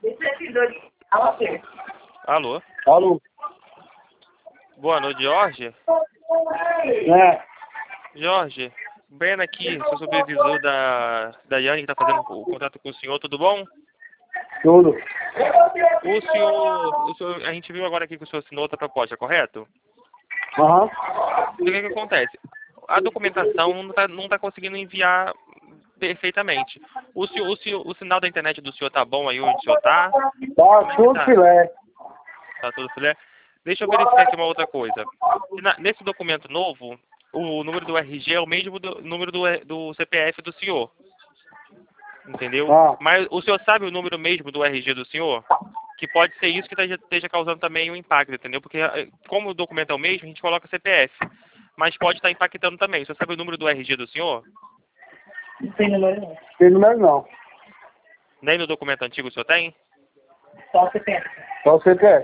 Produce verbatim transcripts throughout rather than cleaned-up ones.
Alô? Alô? Boa noite, Jorge. É. Jorge, Breno aqui, sou supervisor da, da Yane, que está fazendo o contato com o senhor, tudo bom? Tudo. O senhor, o senhor, a gente viu agora aqui que o senhor assinou outra proposta, correto? Aham. O que que acontece? A documentação não está não tá conseguindo enviar perfeitamente. O, senhor, o, senhor, o sinal da internet do senhor tá bom aí onde o senhor tá? Tá tudo tá? filé. Tá tudo filé? Deixa eu verificar aqui uma outra coisa. Na- nesse documento novo, o número do R G é o mesmo do número do, do C P F do senhor. Entendeu? Ah. Mas o senhor sabe o número mesmo do R G do senhor? Que pode ser isso que esteja, esteja causando também um impacto, entendeu? Porque eh, como o documento é o mesmo, a gente coloca C P F. Mas pode estar impactando também. O senhor sabe o número do R G do senhor? Não tem número não. Tem número não. Nem no documento antigo o senhor tem? Só o C P F. Só você quer.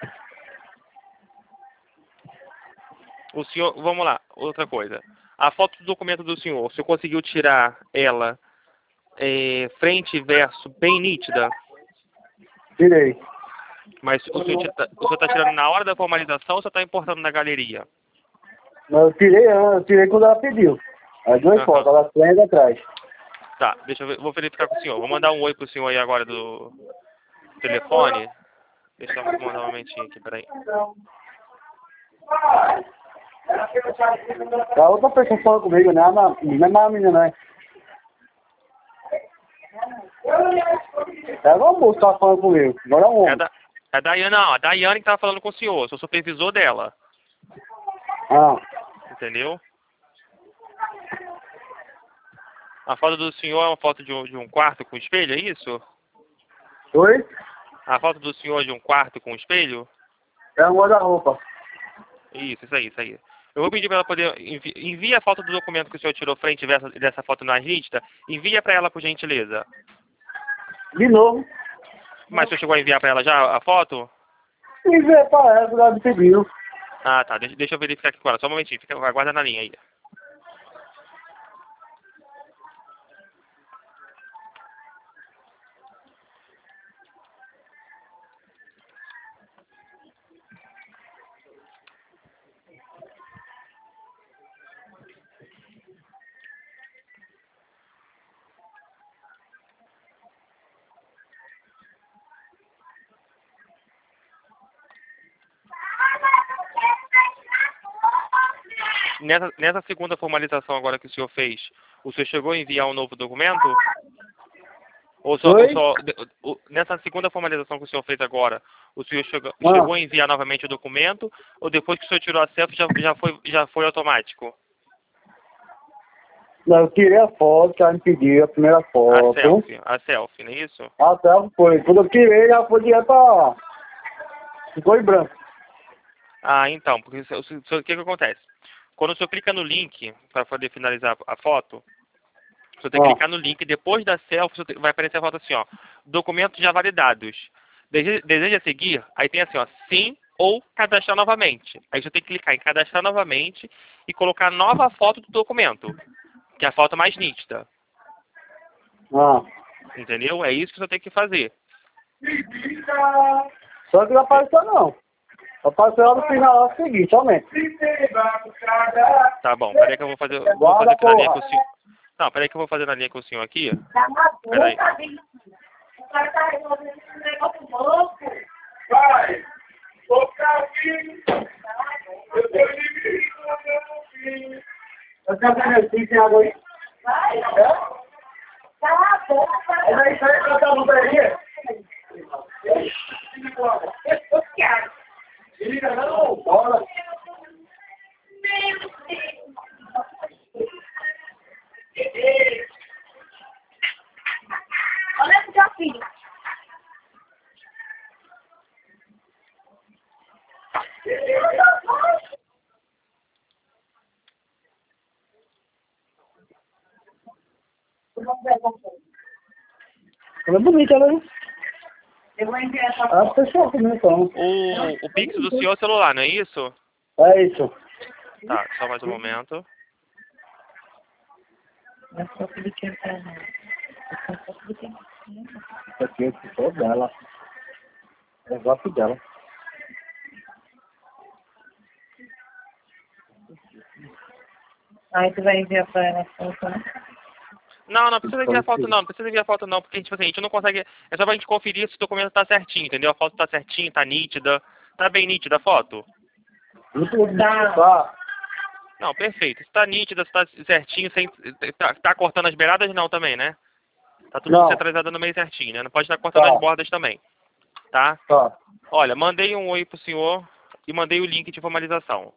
O senhor, vamos lá, outra coisa. A foto do documento do senhor, o senhor conseguiu tirar ela é, frente e verso bem nítida? Tirei. Mas o senhor está tirando na hora da formalização ou você está importando na galeria? Eu tirei, eu tirei quando ela pediu. As duas Aham. fotos, ela frente e atrás. Tá, deixa eu ver, vou verificar com o senhor. Vou mandar um oi pro senhor aí agora do telefone. Deixa eu mandar um momentinho aqui, peraí. A outra pessoa falou comigo, né? Não é mais a menina, né? É uma moça que tá falando comigo. Agora é um É homem. a, da, é a Daiane, não, a Daiane que tava falando com o senhor, sou supervisor dela. Ah. Entendeu? A foto do senhor é uma foto de um, de um quarto com espelho, é isso? Oi? A foto do senhor é de um quarto com espelho? É um guarda-roupa. Isso, isso aí, isso aí. Eu vou pedir para ela poder... Envi, envia a foto do documento que o senhor tirou frente e verso dessa foto na lista. Envia para ela, por gentileza. De novo. Mas o senhor chegou a enviar para ela já a foto? E vê pra ela, ela me pediu. Ah, tá. Deixa, deixa eu verificar aqui com ela. Só um momentinho. Fica, aguarda na linha aí. Nessa, nessa segunda formalização agora que o senhor fez, o senhor chegou a enviar um novo documento? Ou só, ou Oi? só o- nessa segunda formalização que o senhor fez agora, o senhor chegou, Ah. chegou a enviar novamente o documento? Ou depois que o senhor tirou a selfie já, já, foi, já foi automático? Não, eu tirei a foto que ela me pediu, a primeira A foto. selfie, a selfie, não é isso? A selfie foi. Quando eu tirei, já foi direto pra... Ficou em branco. Ah, então, porque o, o, o, o que que acontece? Quando o senhor clica no link para poder finalizar a foto, o senhor tem que Ah. clicar no link, depois da selfie o senhor tem- vai aparecer a foto assim, ó, documentos já validados. Dese- Deseja seguir? Aí tem assim, ó, sim ou cadastrar novamente. Aí o senhor tem que clicar em cadastrar novamente e colocar a nova foto do documento, que é a foto mais nítida. Ah. Entendeu? É isso que o senhor tem que fazer. Só que não apareceu não. Apareceu lá no final, lá seguinte, somente. Tá bom, peraí que eu vou fazer, vou Guarda, fazer aqui na linha porra. com o senhor. Não, peraí que eu vou fazer na linha com o senhor aqui. Tá na Peraí. boca, bicho. O cara tá resolvendo esse negócio louco. Vai! Toca aqui! Eu tô de Eu tenho que tem água aí. Vai. Cala a boca. Mas aí, sai pra cá, não peraria? Eu quero. Liga não, bora. Meu Deus. Olha pro seu filho. Ela é bonita, né? Eu vou enviar essa Ela foto. fechou comigo, então. O, o Pix do senhor é o celular, não é isso? É isso. Tá, só mais um momento. É só tudo que eu quero. É só tudo que eu quero. Isso aqui é só dela. É o zap dela. Aí tu vai enviar pra ela a foto, né? Não, não precisa enviar foto não, não precisa enviar foto não, porque tipo assim, a gente não consegue, é só pra gente conferir se o documento tá certinho, entendeu? A foto tá certinha, tá nítida, tá bem nítida a foto? Tá. Tá. Não, perfeito, se tá nítida, se tá certinho, sem, tá, tá cortando as beiradas não também, né? Tá tudo Não. centralizado no meio certinho, né? Não pode estar cortando Tá. as bordas também, tá? Tá. Olha, mandei um oi pro senhor e mandei o link de formalização.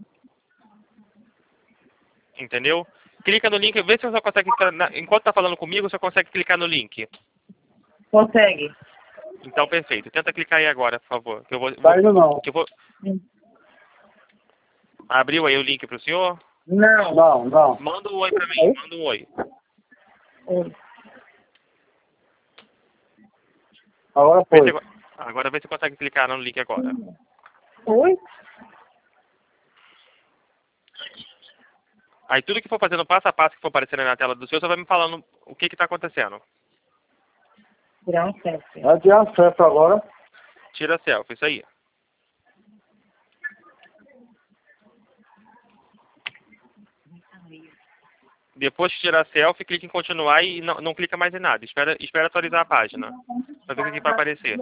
Entendeu? Clica no link, vê se você consegue, enquanto tá falando comigo, você consegue clicar no link. Consegue? Então, perfeito. Tenta clicar aí agora, por favor. Que eu vou, Tá indo não. que eu vou... Abriu aí o link pro senhor? Não. Não, não. Manda um oi pra mim, manda um oi. Oi. Agora Vê foi. se- agora vê se consegue clicar no link agora. Oi? Aí tudo que for fazendo passo a passo que for aparecendo aí na tela do senhor, você vai me falando o que que tá acontecendo. Tirar um selfie. Vai ter acesso agora. Tira a selfie, isso aí. Depois que tirar a selfie, clica em continuar e não, não clica mais em nada. Espera, espera atualizar a página. Pra ver o que que vai aparecer.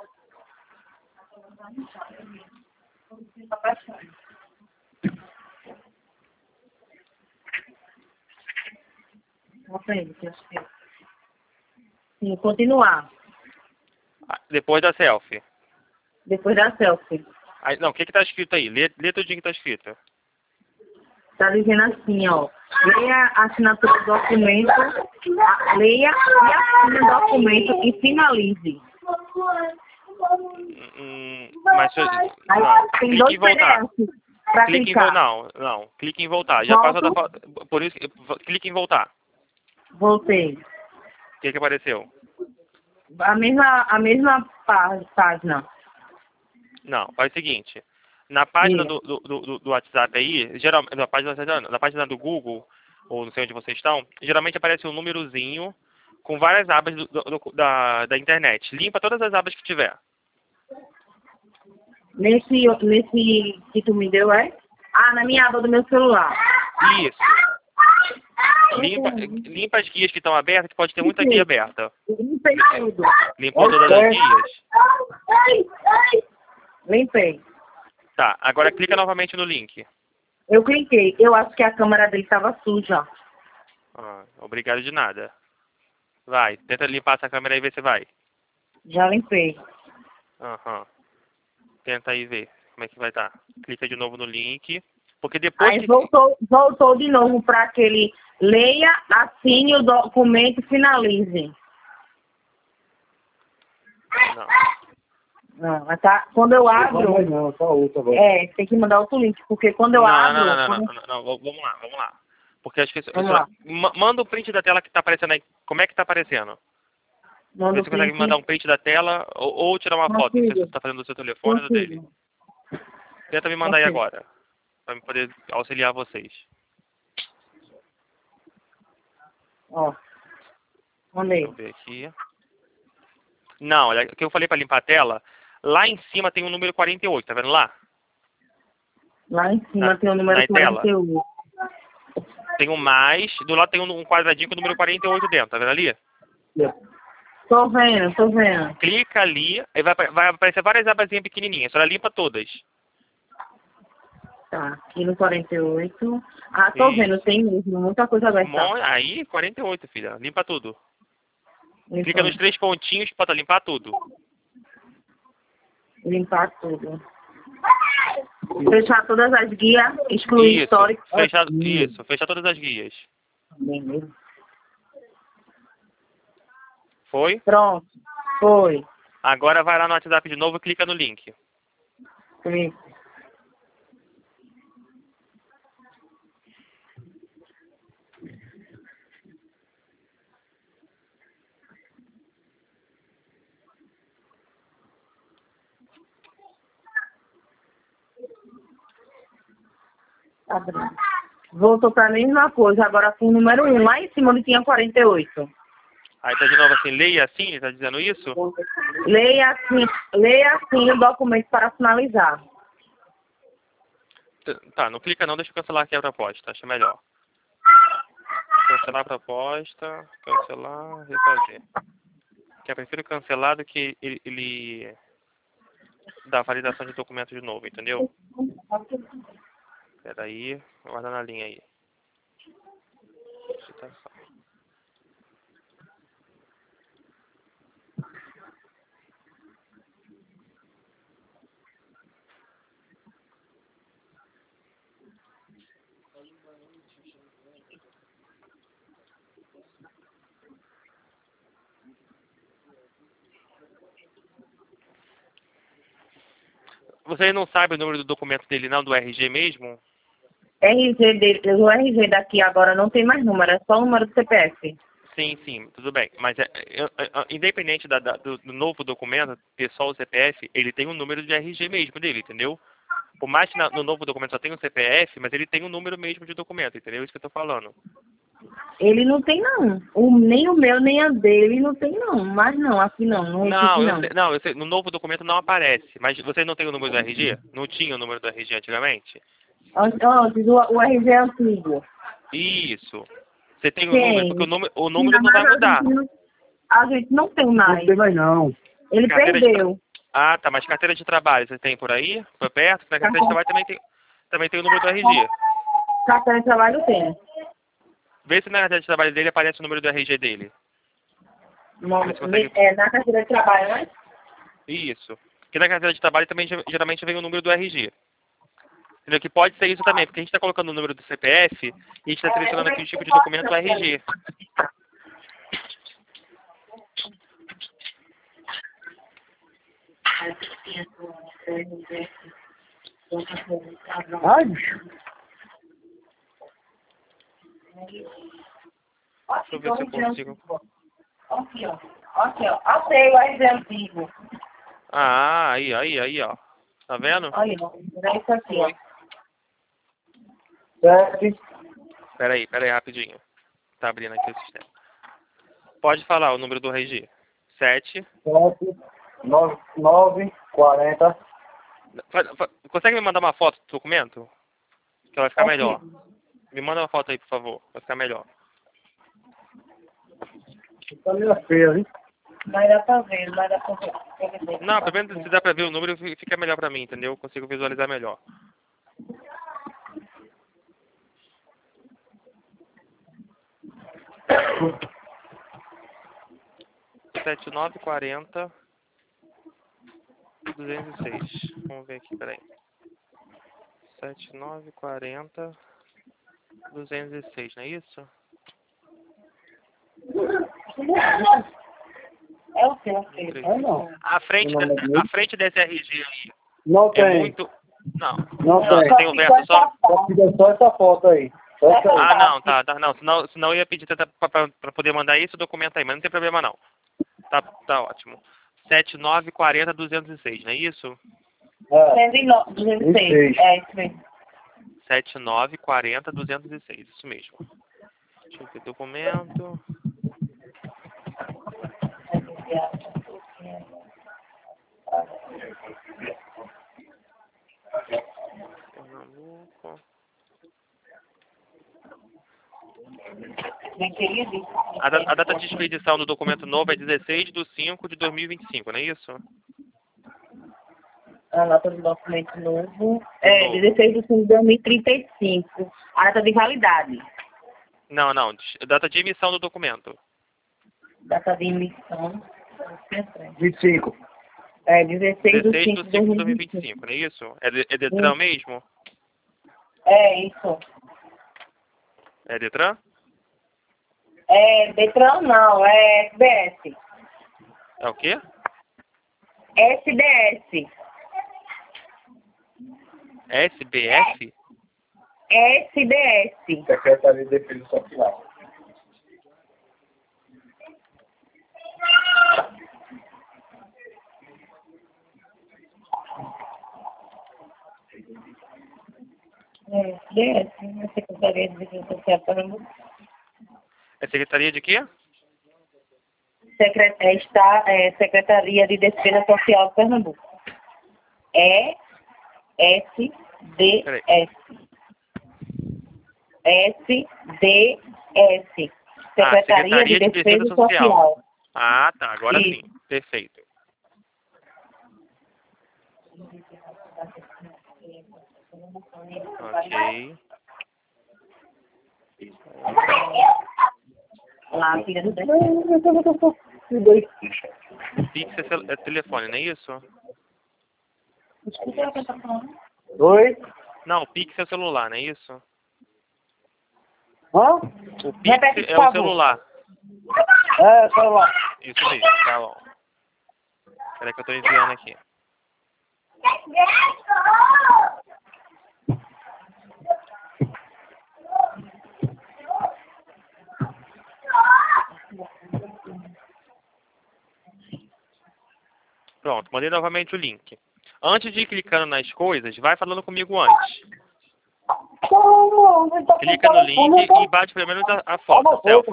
Mostra ele, que eu acho que é. Sim, continuar. Ah, depois da selfie. Depois da selfie. Aí, não, o que que tá escrito aí? Lê, lê tudinho que tá escrito. Tá dizendo assim, ó. Leia a assinatura do documento, a- leia e assine o documento e finalize. Hum, mas se eu- Aí não, tem clique dois em voltar. P D Fs pra Clique em clicar. voltar. Não, não. Clique em voltar. Já Volto. passou da foto. Por isso, que- clique em voltar. Voltei. O que que apareceu? A mesma, a mesma pá- página. Não, faz o seguinte. Na página Diga. do, do, do, do WhatsApp aí, geralmente, na página, na página do Google, ou não sei onde vocês estão, geralmente aparece um númerozinho com várias abas do, do- do- da, da internet. Limpa todas as abas que tiver. Nesse, nesse que tu me deu, é? Ah, na minha aba do meu celular. Isso. Limpa, limpa as guias que estão abertas, que pode ter muita guia aberta. Limpei tudo. Limpou todas as guias? Limpei. Tá, agora clica novamente no link. Eu cliquei. Eu acho que a câmera dele estava suja. Ah, obrigado de nada. Vai, tenta limpar essa câmera aí e vê se vai. Já limpei. Aham. Tenta aí ver como é que vai estar. Clica de novo no link. Porque depois Aí que... voltou, voltou de novo para aquele leia, assine o documento e finalize. Não. Não, mas tá, quando eu abro, Não, só outra agora. é, tem que mandar outro link, porque quando eu Não, abro... não, não, não, quando- não, não, não, não, vamos lá, vamos lá. Porque acho que... isso- Vamos isso- lá. ma- Manda o print da tela que tá aparecendo aí. Como é que tá aparecendo? Manda Vê o se você consegue print. mandar um print da tela ou, ou tirar uma foto. Não sei se você tá fazendo do seu telefone ou do dele. Consigo. Tenta me mandar aí Consigo. agora. Pra eu poder auxiliar vocês. Ó, mandei. Deixa eu ver aqui. Não, olha, o que eu falei pra limpar a tela, lá em cima tem um número quarenta e oito, tá vendo lá? Lá em cima Na- tem o número na tela. quarenta e oito. Tem um mais, do lado tem um um quadradinho com o número quarenta e oito dentro, tá vendo ali? Tô vendo, tô vendo. Clica ali, aí vai, vai aparecer várias abazinhas pequenininhas, só ela limpa todas. Tá, aqui no quarenta e oito. Ah, tô Isso. vendo, tem mesmo, muita coisa aberta. Mon- Aí, quarenta e oito, filha, limpa tudo. Limpar, Clica nos três pontinhos pra limpar tudo. limpar tudo. Fechar todas as guias, excluir Isso, histórico. fechar, isso, fechar todas as guias. Beleza. Foi? Pronto, foi. Agora vai lá no WhatsApp de novo e clica no link. Foi. Abrindo. Voltou para a mesma coisa, agora com o número um, lá em cima onde tinha quarenta e oito. Aí tá de novo assim, leia assim, tá dizendo isso? Leia assim, leia assim o documento para finalizar. Tá, não clica não, deixa eu cancelar aqui a proposta, acho melhor. Cancelar a proposta, cancelar, refazer. Que eu prefiro cancelar do que ele, ele dá validação de documento de novo, entendeu? Espera aí, guarda na linha aí. Digitação. Você não sabe o número do documento dele não, do R G mesmo? R G dele, o R G daqui agora não tem mais número, é só o número do C P F. Sim, sim, tudo bem. Mas é, é, é, independente da, da, do, do novo documento, ter só o C P F, ele tem um número de R G mesmo dele, entendeu? Por mais que na, no novo documento só tenha um C P F, mas ele tem um número mesmo de documento, entendeu? Isso que eu tô falando. Ele não tem não. O, nem o meu, nem a dele não tem não. Mas não, aqui não, não existe Não, eu não. sei, não, eu sei, no novo documento não aparece. Mas você não tem o número do R G? Não tinha o número do R G antigamente? Antes, o, o R G é antigo. Isso. Você tem o Tem. número, porque o número, o número não vai Mas mudar. A gente não, a gente não tem Não mais. tem mais não. Ele Carteira de perdeu. Ah, tá, mas carteira de trabalho você tem por aí? Por perto? Na carteira de trabalho também tem, também tem o número do R G. Carteira de trabalho tem. Vê se na carteira de trabalho dele aparece o número do R G dele. Não, Vê se consegue- é, na carteira de trabalho, né? Isso. Porque na carteira de trabalho também ge- geralmente vem o número do R G. Entendeu? Que pode ser isso também, porque a gente está colocando o número do C P F e a gente está selecionando aqui o tipo de documento R G. Ai, bicho. Deixa eu ver se eu consigo. Aqui, ó. Aqui, ó. Achei o R G antigo. Ah, aí, aí, aí, ó. Tá vendo? Aí, ó. É isso aqui, ó. Foi. Sete, Pera aí, pera aí, rapidinho. Tá abrindo aqui o sistema. Pode falar o número do R G. sete. sete, nove, nove, quarenta. Fa- fa- Consegue me mandar uma foto do documento? Que vai ficar Aqui. melhor. Me manda uma foto aí, por favor. Vai ficar melhor. Tá meio feio, hein? Vai dar pra ver, vai dar pra ver. Não, pelo menos se dá pra ver o número, fi- fica melhor pra mim, entendeu? Eu consigo visualizar melhor. sete nove quarenta duzentos e seis. Vamos ver aqui, peraí. sete nove quarenta duzentos e seis, não é isso? É o que, é o que? É não. A frente, O nome desse, dele? a frente desse R G aí Não é tem. muito... Não. Não Não, tem. tem o verso só? Só fica só essa foto aí. Só essa aí. Ah, não, tá, tá, não. Senão, senão eu ia pedir pra, pra, pra poder mandar isso, o documento aí, mas não tem problema não. Tá, tá ótimo. sete nove quarenta duzentos e seis, não é isso? É. duzentos e seis. É isso mesmo. sete nove quarenta duzentos e seis, isso mesmo. Deixa eu ver documento. Pernambuco. A, da- a data de expedição do documento novo é dezesseis de cinco de dois mil e vinte e cinco, não é isso? A nota do documento novo. É, Novo. dezesseis de cinco de dois mil e trinta e cinco. A data de validade. Não, não. de- Data de emissão do documento. Data de emissão. vinte e cinco. É, dezesseis de dezesseis cinco de de cinco de dois mil e dois mil e vinte vinte e e cinco. cinco, não é isso? É, de, é Detran Isso. mesmo? É, isso. É Detran? É, Detran não, é S B S. É o quê? S B S. S B F? S B S. Secretaria de Defesa Social. É, S B S, né? Secretaria de Defesa Social Pernambuco. É Secretaria de quê? Secret... é, está, é, Secretaria de Defesa Social de Pernambuco. E S D S. S D S. Ah, Secretaria de Defesa Social. Ah, tá. Agora Isso. sim. Perfeito. Ok. Lá, filha do Pix é, cel- é telefone, não é isso? Oi? Não, Pix é celular, não é isso? Hã? O Pix Repete, por é o favor. celular. É, celular. Isso mesmo, tá bom. Peraí que eu tô enviando aqui. Pronto, mandei novamente o link. Antes de ir clicando nas coisas, vai falando comigo antes. Clica no link e bate primeiro a, a foto, a selfie.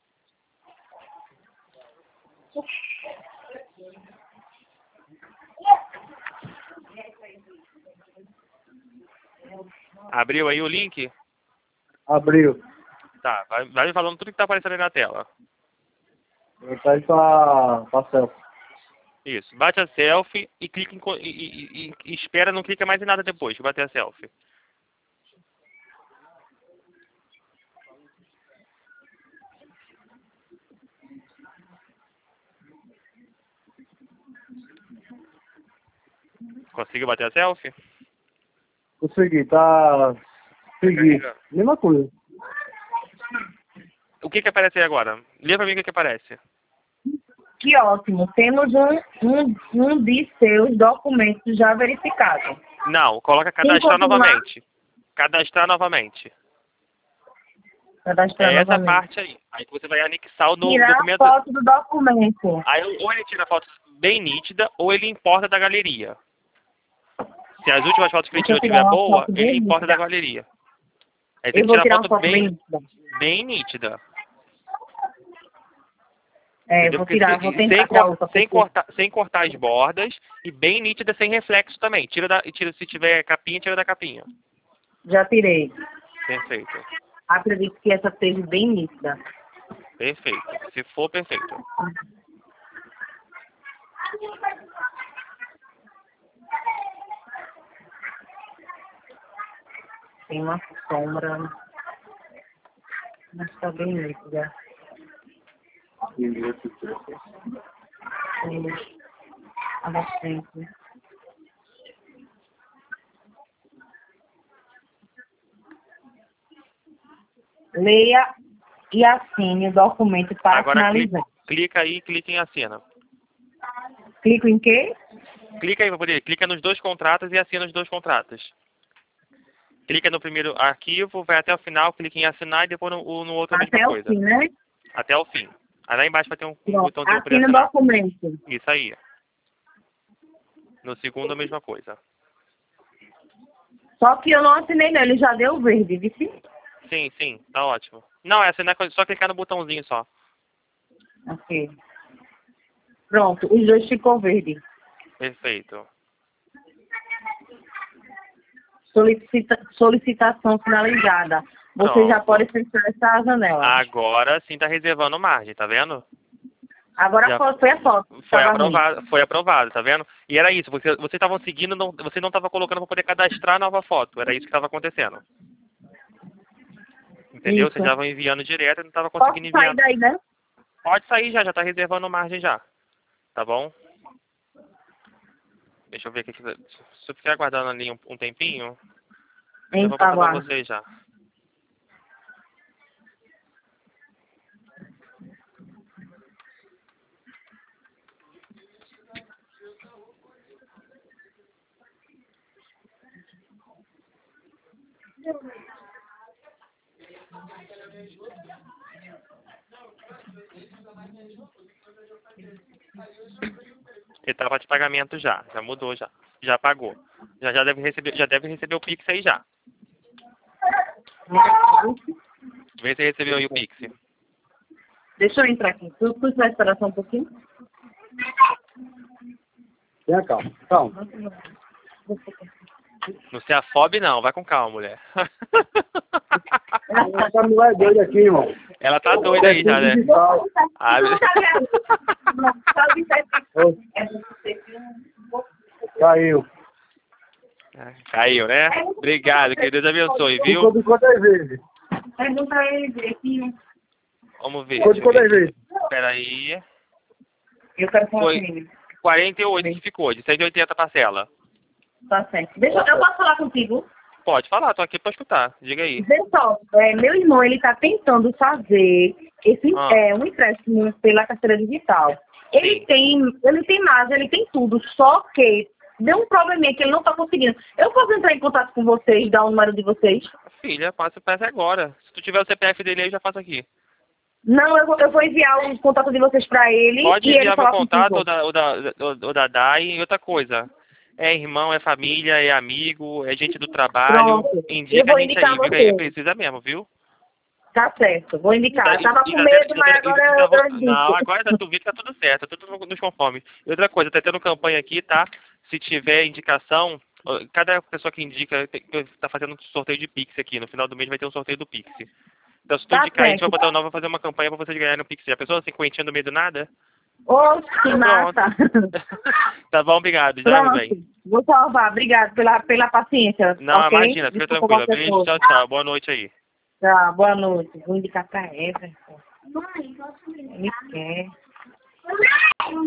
Abriu aí o link? Abriu. Tá, vai, vai me falando tudo que tá aparecendo aí na tela. Eu saí pra, pra selfie. Isso, bate a selfie e clica em, co- e, e- e- e espera, não clica mais em nada depois de bater a selfie. Conseguiu bater a selfie? Consegui, tá... Segui. Carregando. Mesma coisa. O que que aparece aí agora? Lê pra mim o que que aparece. Que ótimo. Temos um, um, um de seus documentos já verificados. Não, coloca cadastrar continuar? novamente. Cadastrar novamente. Cadastrar É essa novamente. parte aí. Aí que você vai anexar o no Tirar documento. a foto do documento. Aí ou ele tira a foto bem nítida ou ele importa da galeria. Se as últimas fotos que ele Deixa tirou eu tirar estiver uma boa, foto ele bem importa nítida. da galeria. Aí tem Eu que vou tirar a tirar uma foto foto bem bem, nítida. bem nítida. É, Entendeu? vou Porque tirar, se- vou sem, tentar tirar cor- outra. sem, porque- cortar, sem cortar as bordas e bem nítida, sem reflexo também. Tira da, tira, se tiver capinha, tira da capinha. Já tirei. Perfeito. Acredito que essa esteja bem nítida. Perfeito. Se for, perfeito. Tem uma sombra. Mas tá bem nítida. Sim. A bastante. Leia e assine o documento para Agora finalizar. clica, clica aí, clica em assina. Clico em quê? Clica aí para poder. Clica nos dois contratos e assina os dois contratos. Clica no primeiro arquivo, vai até o final, clica em assinar e depois no, no outro a mesma Até o coisa. fim, né? Até o fim. Aí lá embaixo vai ter um, um Pronto. botão de poder Assina o assinar. documento. Isso aí. No segundo a mesma coisa. Só que eu não assinei não, ele já deu verde, viu? Sim, sim, tá ótimo. Não, é assinar, só clicar no botãozinho só. Ok. Pronto, os dois ficou verde. Perfeito. Solicita, solicitação finalizada. Você Pronto. já pode fechar essa janela. Agora sim tá reservando margem, tá vendo? Agora já- foi, foi a foto. Foi Tava ruim. aprovado, foi aprovado, tá vendo? E era isso, você, vocês estavam seguindo, não, você não estava colocando para poder cadastrar a nova foto. Era isso que estava acontecendo. Entendeu? Isso. Vocês estavam enviando direto e não estava Posso conseguindo sair enviar. daí, né? Pode sair já, já tá reservando margem já. Tá bom? Deixa eu ver aqui. Se você ficar aguardando ali um, um tempinho, eu Em vou passar para aguardo. vocês já. Etapa de pagamento já, já mudou já. Já pagou. Já, já, deve receber, já deve receber o Pix aí já. Vê se recebeu aí o Pix. Deixa eu entrar aqui. Tu, tu vai esperar só um pouquinho? Tenha calma, calma. Não se afobe, não. Vai com calma, mulher. Essa mulher é doida aqui, irmão. Ela tá doida aí já, né? Ah, Caiu. caiu, né? Obrigado, que Deus abençoe, viu? Ficou de quantas vezes? Pergunta a ele direitinho. Vamos ver. Ficou de quantas vezes? Espera aí. Eu quero falar Foi com ele. quarenta e oito que ficou, de cento e oitenta parcela. Tá certo. Deixa, eu posso falar contigo? Pode falar, tô aqui pra escutar. Diga aí. Vê só, é, meu irmão, ele tá tentando fazer esse, Ah. é, um empréstimo pela carteira digital. Ele Sim. tem, ele tem mais, ele tem tudo, só que deu um probleminha que ele não tá conseguindo. Eu posso entrar em contato com vocês, dar o número de vocês? Filha, passa o peça agora. Se tu tiver o C P F dele aí, eu já faço aqui. Não, eu vou, eu vou enviar os contatos de vocês pra ele. Pode e ele enviar falar meu contato contigo. ou da, ou, da, ou da Dai. E outra coisa. É irmão, é família, é amigo, é gente do trabalho. Pronto. Indica Eu vou a gente indicar aí, viu? Que você. aí precisa mesmo, viu? Tá certo, vou indicar. Eu tava E- com e- medo, e- mas e- agora e- eu, vou- eu indico. Não, agora tá tudo, tá tudo certo, tá tudo nos conformes. E outra coisa, tá tendo campanha aqui, tá? Se tiver indicação, ó, cada pessoa que indica tem- tá fazendo um sorteio de Pix aqui. No final do mês vai ter um sorteio do Pix. Então, se tu Tá indicar, a gente vai certo. botar o nome, vai fazer uma campanha pra vocês ganharem no Pix. Já pensou cinquentinha no meio do nada? Oxe, que massa. Tá bom, obrigado. Já, meu bem. Pronto, vou salvar. Obrigado pela, pela paciência. Não, ok? imagina, fica Desculpa tranquila. qualquer Beijo, coisa. tchau, tchau. Boa noite aí. Tá, boa noite. Vou indicar pra ela. Ele quer.